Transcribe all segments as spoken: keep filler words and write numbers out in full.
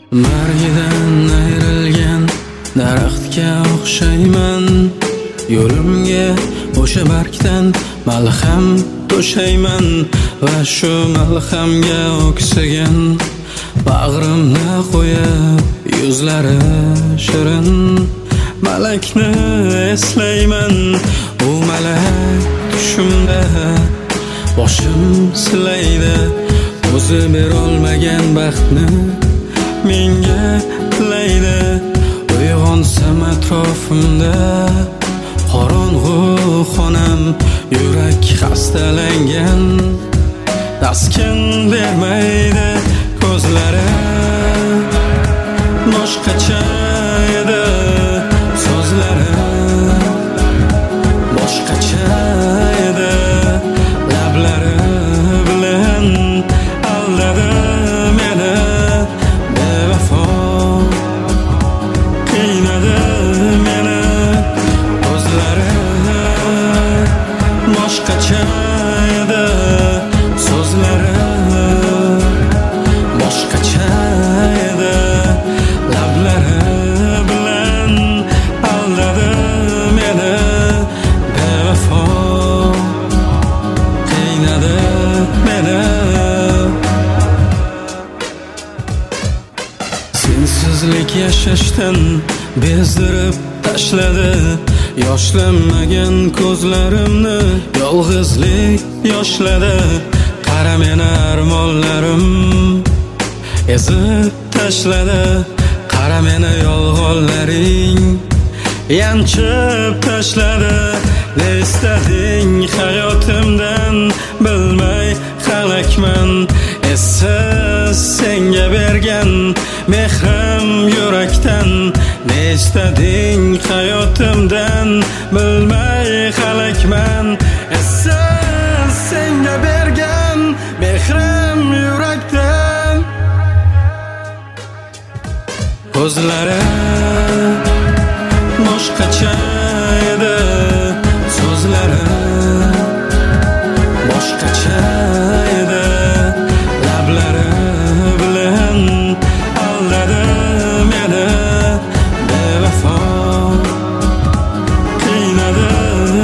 Margidan ayrilgan daraxtga o'xshayman. Yo'limga o'sha bargdan malham to'shayman va shu malhamga o'ksigan bag'rimni qo'yib yuzlari shirin malakni eslayman. U malak tushimda boshim silaydi, o'zi berolmagan baxtni menga tilaydi. Uyg'onsam atrofimda qorong'u xonam, yurak xastalangan, taskin bermaydi ko'zlari. Boshqacha edi so'zlari, boshqacha edi lablari bilan aldadi meni bevafo, qiynadi meni ko'zlari. Boshqacha edi so'zlari, boshqacha edi lablari bilan aldadi meni bevafo, qiynadi meni. Sensizlik yashashdan bezdirib tashladi, yoshlanmagan ko'zlarimni yolg'izlik yoshladi. Qara meni armonlarim ezib tashladi, qara meni yolg'onlaring yanchib tashladi. Ne istading hayotimdan bilmay halakman, essiz senga bergan mehrim yurakdan. Ne istading hayotimdan bilmay halakman, essiz senga bergan mehrim yurakdan. Ko'zlari boshqacha edi so'zlari, boshqacha edi lablari bilan aldadi meni bevafo, qiynadi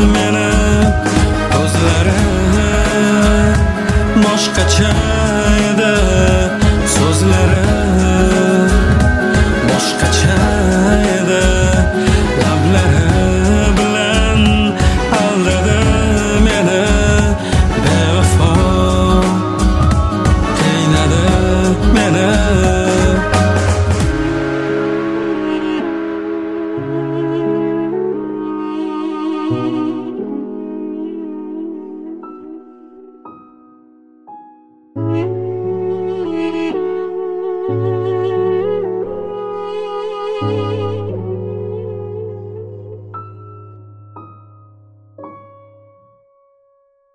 meni ko'zlari. Boshqacha edi